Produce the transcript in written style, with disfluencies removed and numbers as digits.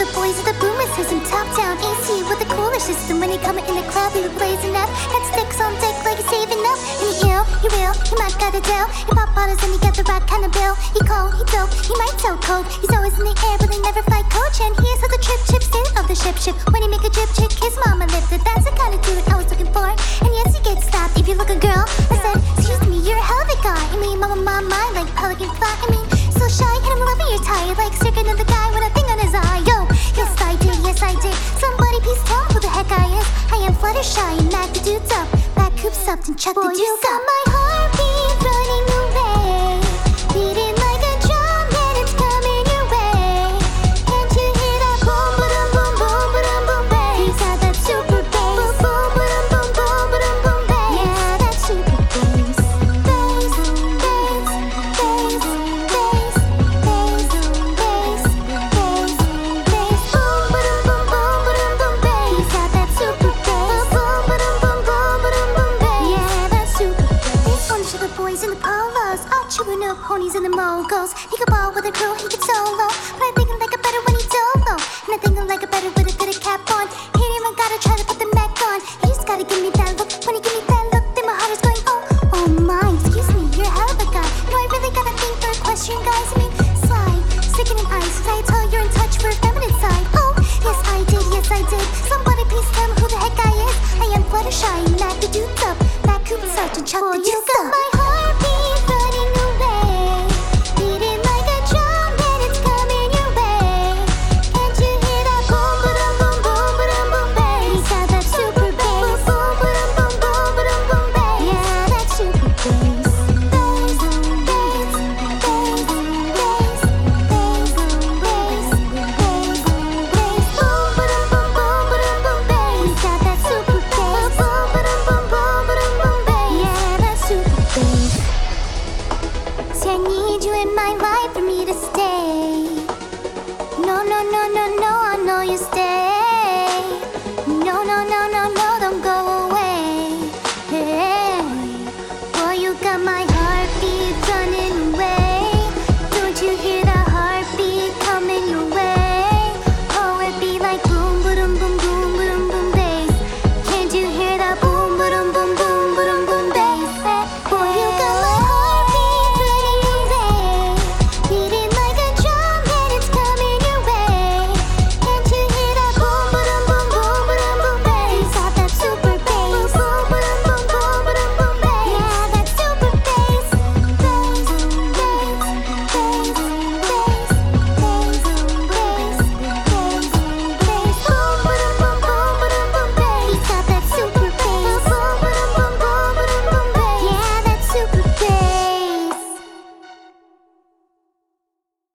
the boys with the boomer system, top down AC with the cooler system. When you coming in the club, we be blazing up. Got sticks on deck like you're saving up. And he ill, he real, he might got a deal. He pop bottles and he got the right kind of bill. He cold, he dope, he might so cold. He's always in the air, but they never fly coach. And here's how the trip chips in of the ship. When he make a drip chick, his mama lifted. That's the kind of dude I was looking for. And yes, he gets slapped if you look a girl. I said, excuse me, you're a hell of a guy. I mean, mama, my mind like pelican fly. I mean, so shy, and I'm loving your tie. Like sticking in the guy with a thing on his eye. Yo, yes I did, yes I did. Somebody please tell me who the heck I is. I am Fluttershy and Mac the dude's up. Back hoops up and chuck the deuce up. You got my heartbeat running away, beating like a drum and it's coming your way. Can't you hear that boom, ba-dum, boom, boom, ba-dum, boom, bass? He's got that super bass. Boom, boom, ba-dum, boom, boom, ba-dum, boom, bass. Yeah, that super bass. Bass, bass, bass, bass, bass, bass, bass, bass. Boom, ba-dum, boom, boom, ba-dum, boom, bass. He's got that super bass. Boom, ba-dum, boom, boom, ba-dum, boom, bass. Yeah, that super bass. This one's for the boys in the polos, all chewing up ponies and the moguls. He could ball with a crew, he could solo, but I think I like it better when he dolo. And I think I like it better with a fitted cap on. He ain't even gotta try to put the Mac on. He just gotta give me that look. When he give me that look, then my heart is going, oh, oh my. Excuse me, you're a hell of a guy. No, I really gotta think for a question, guys. I mean, slide, sticking in ice. Did I tell you're in touch for a feminine side? Oh, yes I did, yes I did. Somebody please tell me who the heck I is. I am Fluttershy, Mac the dude's up. Back hoops up and chuck the deuce up.